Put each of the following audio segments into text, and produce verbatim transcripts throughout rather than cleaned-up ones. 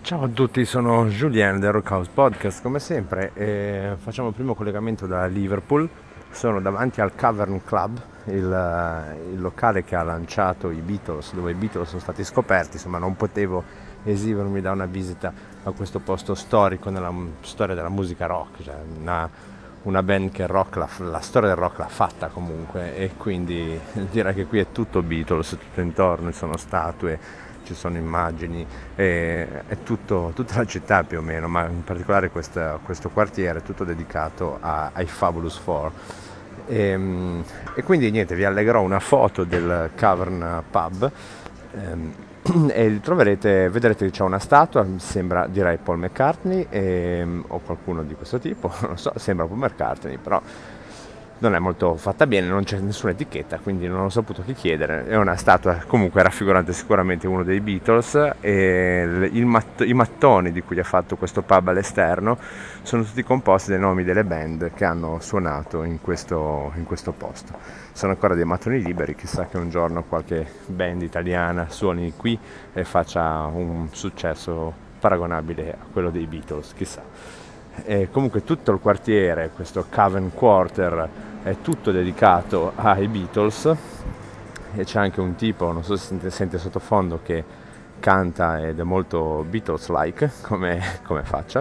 Ciao a tutti, sono Julien del Rockhouse Podcast, come sempre, e facciamo il primo collegamento da Liverpool. Sono davanti al Cavern Club, il, eh, il locale che ha lanciato i Beatles, dove i Beatles sono stati scoperti. Insomma, non potevo esimermi da una visita a questo posto storico nella m- storia della musica rock, cioè una, una band che rock la, la storia del rock l'ha fatta comunque, e quindi direi che qui è tutto Beatles, tutto intorno, ci sono statue, ci sono immagini, e è tutto, tutta la città più o meno, ma in particolare questa- questo quartiere è tutto dedicato a- ai Fabulous Four. E, e quindi niente, vi allegherò una foto del Cavern Pub, ehm, e troverete, vedrete che c'è una statua, mi sembra, direi Paul McCartney, ehm, o qualcuno di questo tipo, non lo so, sembra Paul McCartney, però non è molto fatta bene, non c'è nessuna etichetta, quindi non ho saputo chi chiedere. È una statua comunque raffigurante sicuramente uno dei Beatles, e il- il matt- i mattoni di cui è fatto questo pub all'esterno sono tutti composti dai nomi delle band che hanno suonato in questo, in questo posto. Sono ancora dei mattoni liberi, chissà che un giorno qualche band italiana suoni qui e faccia un successo paragonabile a quello dei Beatles, chissà. E comunque tutto il quartiere, questo Cavern Quarter, è tutto dedicato ai Beatles, e c'è anche un tipo, non so se sente, sente sottofondo, che canta ed è molto Beatles-like come, come faccia.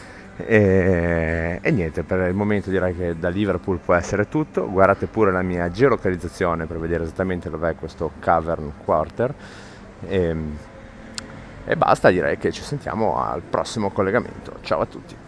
E, e niente, per il momento direi che da Liverpool può essere tutto. Guardate pure la mia geolocalizzazione per vedere esattamente dov'è questo Cavern Quarter. E, e basta, direi che ci sentiamo al prossimo collegamento. Ciao a tutti.